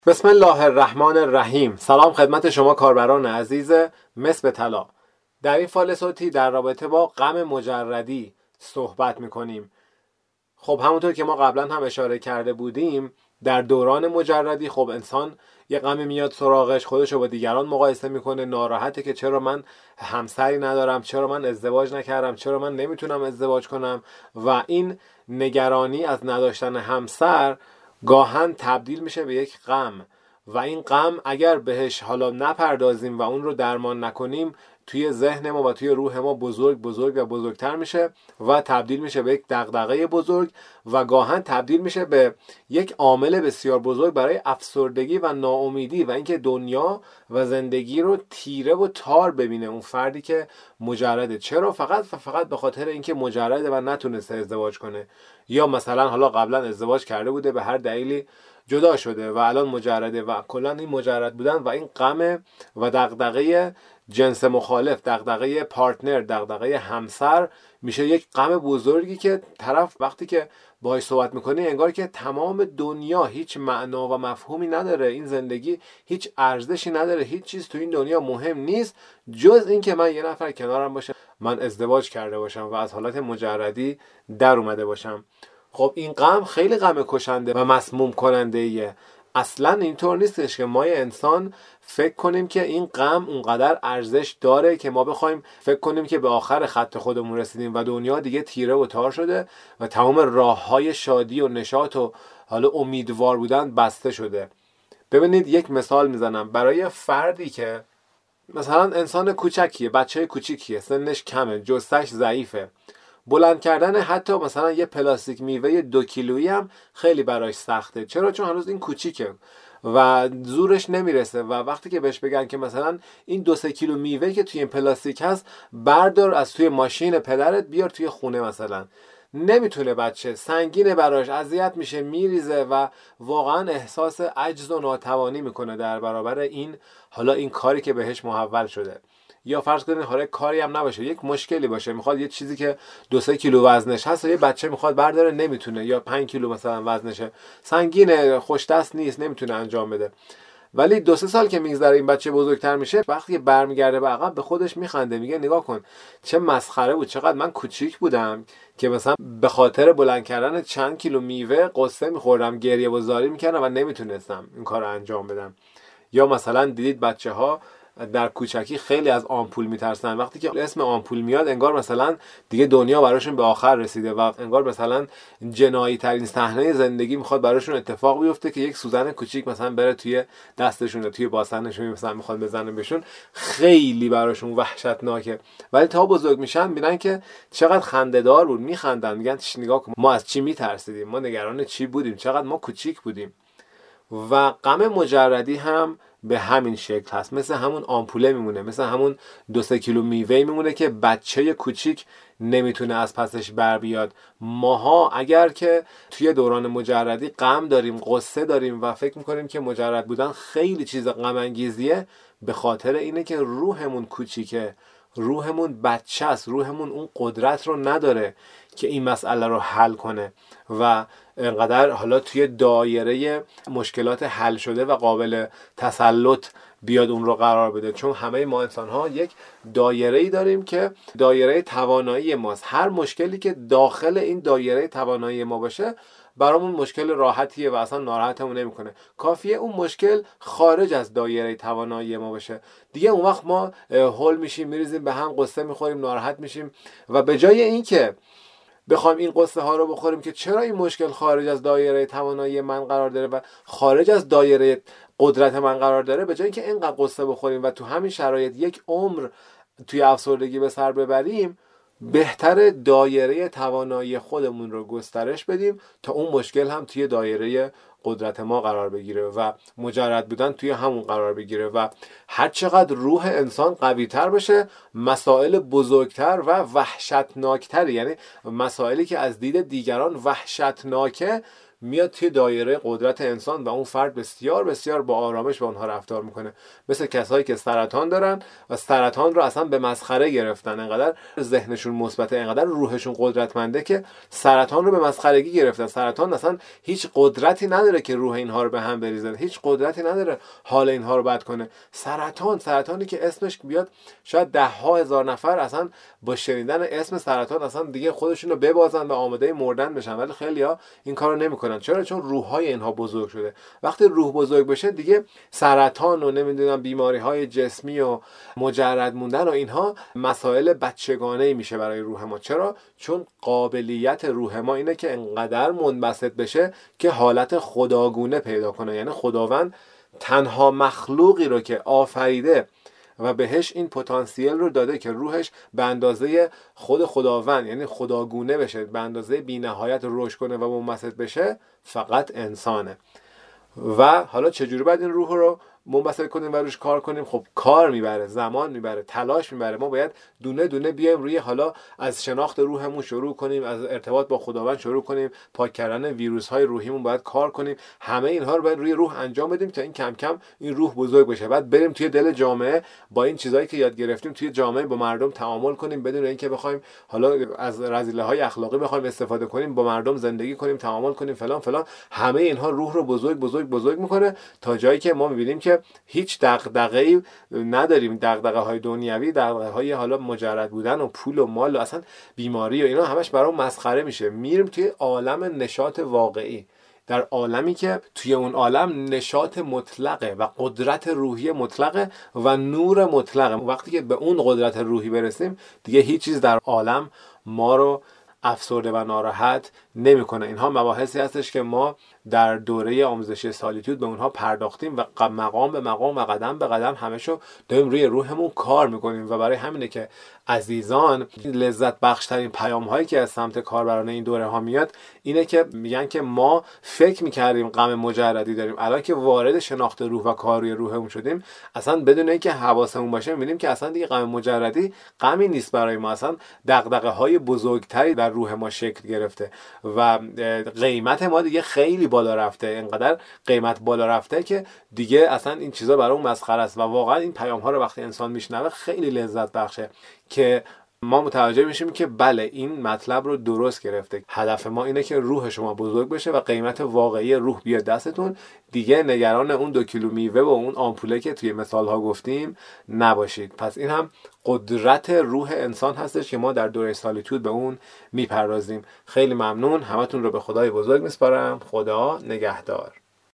بسم الله الرحمن الرحیم. سلام خدمت شما کاربران عزیز مس به طلا. در این فایل صوتی در رابطه با غم مجردی صحبت میکنیم. خب همونطور که ما قبلا هم اشاره کرده بودیم، در دوران مجردی خب انسان یه غمی میاد سراغش، خودشو با دیگران مقایسه میکنه، ناراحته که چرا من همسری ندارم، چرا من ازدواج نکردم، چرا من نمیتونم ازدواج کنم، و این نگرانی از نداشتن همسر گاهن تبدیل میشه به یک غم، و این غم اگر بهش حالا نپردازیم و اون رو درمان نکنیم، توی ذهن ما و توی روح ما بزرگ و بزرگتر میشه و تبدیل میشه به یک دغدغه بزرگ و گاهن تبدیل میشه به یک عامل بسیار بزرگ برای افسردگی و ناامیدی و اینکه دنیا و زندگی رو تیره و تار ببینه اون فردی که مجرده. چرا؟ فقط به خاطر اینکه مجرده و نتونسته ازدواج کنه، یا مثلا حالا قبلا ازدواج کرده بوده به هر دلیلی جدا شده و الان مجرده، و کلا این مجرد بودن و این غم و دغدغه جنس مخالف، دغدغه پارتنر، دغدغه همسر میشه یک غم بزرگی که طرف وقتی که باهاش صحبت میکنی انگار که تمام دنیا هیچ معنا و مفهومی نداره، این زندگی هیچ ارزشی نداره، هیچ چیز تو این دنیا مهم نیست جز این که من یه نفر کنارم باشه، من ازدواج کرده باشم و از حالت مجردی در اومده باشم. خب این غم خیلی غم کشنده و مسموم کننده ایه. اصلا اینطور نیستش که ما انسان فکر کنیم که این غم اونقدر ارزش داره که ما بخوایم فکر کنیم که به آخر خط خودمون رسیدیم و دنیا دیگه تیره و تار شده و تمام راههای شادی و نشاط و حالا امیدوار بودن بسته شده. ببینید یک مثال میزنم برای فردی که مثلا انسان کوچکیه، بچه کوچیکیه، سنش کمه، جثه‌اش ضعیفه، بلند کردن حتی مثلا یه پلاستیک میوه 2 کیلویی هم خیلی براش سخته. چرا؟ چون هنوز این کوچیکه و زورش نمیرسه، و وقتی که بهش بگن که مثلا این 2-3 کیلو میوه که توی این پلاستیک هست بردار از توی ماشین پدرت بیار توی خونه، مثلا نمیتونه، بچه سنگینه براش، اذیت میشه، میریزه و واقعا احساس عجز و ناتوانی میکنه در برابر این حالا این کاری که بهش محول شده. یا فرض کنید حالا کاری هم نباشه، یک مشکلی باشه، میخواد یه چیزی که 2-3 کیلو وزنش هست و یه بچه میخواد برداره نمیتونه، یا 5 کیلو مثلا وزنشه، سنگینه، خوش دست نیست، نمیتونه انجام بده. ولی 2-3 سال که میگذره این بچه بزرگتر میشه، وقتی برمیگرده به عقب به خودش میخنده، میگه نگاه کن چه مسخره بود، چقدر من کوچیک بودم که مثلا به خاطر بلند کردن چند کیلو میوه قصه میخوردم، گریه و زاری میکردم و نمیتونستم این کار رو انجام بدم. یا مثلا دیدید بچه‌ها در کوچکی خیلی از آمپول میترسن، وقتی که اسم آمپول میاد انگار مثلا دیگه دنیا براشون به آخر رسیده و انگار مثلا جنایی ترین صحنه زندگی میخواد براشون اتفاق بیفته که یک سوزن کوچیک مثلا بره توی دستشون، توی باسنشون، مثلا میخواد بزنه بهشون، خیلی براشون وحشتناکه. ولی تا بزرگ میشن میبینن که چقدر خنده‌دار بود، میخندن، میگن نگاه کن ما از چی میترسیدیم، ما نگران چی بودیم، چقدر ما کوچیک بودیم. و غم مجردی هم به همین شکل هست، مثل همون آمپوله میمونه، مثل همون 2-3 کیلو میوه میمونه که بچه کوچیک نمیتونه از پسش بر بیاد. ماها اگر که توی دوران مجردی غم داریم، قصه داریم و فکر میکنیم که مجرد بودن خیلی چیز غم انگیزیه، به خاطر اینه که روحمون کوچیکه، روحمون بچه است، روحمون اون قدرت رو نداره که این مسئله رو حل کنه و انقدر حالا توی دایره مشکلات حل شده و قابل تسلط بیاد اون رو قرار بده. چون همه ما انسان ها یک دایره‌ای داریم که دایره توانایی ماست. هر مشکلی که داخل این دایره توانایی ما باشه برامون مشکل راحتیه و اصلا ناراحتمون نمیکنه. کافیه اون مشکل خارج از دایره توانایی ما باشه، دیگه اون وقت ما هول میشیم، میریزیم به هم، قصه میخوریم، ناراحت میشیم و به جای اینکه بخوایم این قصه ها رو بخوریم که چرا این مشکل خارج از دایره توانایی من قرار داره و خارج از دایره قدرت من قرار داره، به جای اینکه اینقدر قصه بخوریم و تو همین شرایط یک عمر توی افسردگی به سر ببریم، بهتر دایره توانایی خودمون رو گسترش بدیم تا اون مشکل هم توی دایره قدرت ما قرار بگیره و مجرد بودن توی همون قرار بگیره و هر چقدر روح انسان قوی تر بشه، مسائل بزرگتر و وحشتناکتر، یعنی مسائلی که از دید دیگران وحشتناکه، میاد توی دایره قدرت انسان و اون فرد بسیار بسیار با آرامش با اونها رفتار میکنه. مثل کسایی که سرطان دارن و سرطان رو اصلا به مسخره گرفتن، انقدر ذهنشون مثبته، انقدر روحشون قدرتمنده که سرطان رو به مسخرگی گرفتن. سرطان اصلا هیچ قدرتی نداره که روح اینها رو به هم بریزه، هیچ قدرتی نداره حال اینها رو بد کنه. سرطانی که اسمش بیاد شاید 10,000 نفر اصلا با شنیدن اسم سرطان اصلا دیگه خودشون رو ببازن و آماده مردن بشن، ولی خیلی‌ها این کارو نمیکنن. چرا؟ چون روح‌های اینها بزرگ شده. وقتی روح بزرگ بشه دیگه سرطان و نمیدونم بیماری‌های جسمی و مجرد موندن و اینها مسائل بچگانه‌ای میشه برای روح ما. چرا؟ چون قابلیت روح ما اینه که انقدر منبسط بشه که حالت خداگونه پیدا کنه. یعنی خداوند تنها مخلوقی رو که آفریده و بهش این پتانسیل رو داده که روحش به اندازه خود خداوند یعنی خداگونه بشه، به اندازه بی‌نهایت رشد کنه و منبسط بشه، فقط انسانه. و حالا چجوری باید این روح رو منبسط کنیم و روش کار کنیم؟ خب کار میبره، زمان میبره، تلاش میبره. ما باید دونه دونه بیایم روی حالا از شناخت روحمون شروع کنیم، از ارتباط با خداوند شروع کنیم، پاک کردن ویروس های روحیمون باید کار کنیم. همه اینها رو باید روی روح انجام بدیم تا این کم کم این روح بزرگ بشه. بعد بریم توی دل جامعه با این چیزایی که یاد گرفتیم توی جامعه با مردم تعامل کنیم، بدون اینکه بخوایم حالا از رذیله‌های اخلاقی بخوایم استفاده کنیم، با مردم زندگی کنیم، تعامل کنیم، فلان فلان. همه اینها روح رو بزرگ میکنه تا جایی که ما میبینیم که هیچ دغدغه‌ای نداریم، دغدغه‌های دنیوی، دغدغه‌های حالا مجرد بودن و پول و مال و اصلا بیماری و اینا همش برام مسخره میشه. میریم توی عالم نشاط واقعی، در عالمی که توی اون عالم نشاط مطلقه و قدرت روحی مطلقه و نور مطلقه. وقتی که به اون قدرت روحی برسیم دیگه هیچ چیز در عالم ما رو افسرده و ناراحت نمیکنه. اینها مباحثی هستش که ما در دوره آموزشی سالیتود به اونها پرداختیم و مقام به مقام و قدم به قدم همشو داریم روی روحمون کار میکنیم. و برای همینه که عزیزان لذت بخش ترین پیام هایی که از سمت کاربران این دوره ها میاد اینه که میگن که ما فکر میکردیم غم مجردی داریم، الان که وارد شناخت روح و کار روی روحمون شدیم اصلا بدون اینکه حواسمون باشه میبینیم که اصلا دیگه غم مجردی غمی نیست برای ما، اصلا دغدغه های بزرگتری در روح ما شکل گرفته و قیمت ما دیگه خیلی بالا رفته، اینقدر قیمت بالا رفته که دیگه اصلا این چیزا برای اون مسخره است. و واقعا این پیام ها رو وقتی انسان میشنوه خیلی لذت بخشه که ما متوجه میشیم که بله این مطلب رو درست گرفته. هدف ما اینه که روح شما بزرگ بشه و قیمت واقعی روح بیاد دستتون، دیگه نگران اون 2 کیلو میوه و اون آمپوله که توی مثال ها گفتیم نباشید. پس این هم قدرت روح انسان هستش که ما در دوره سالیتود به اون میپردازیم. خیلی ممنون، همتون رو به خدای بزرگ میسپارم. خدا نگهدار.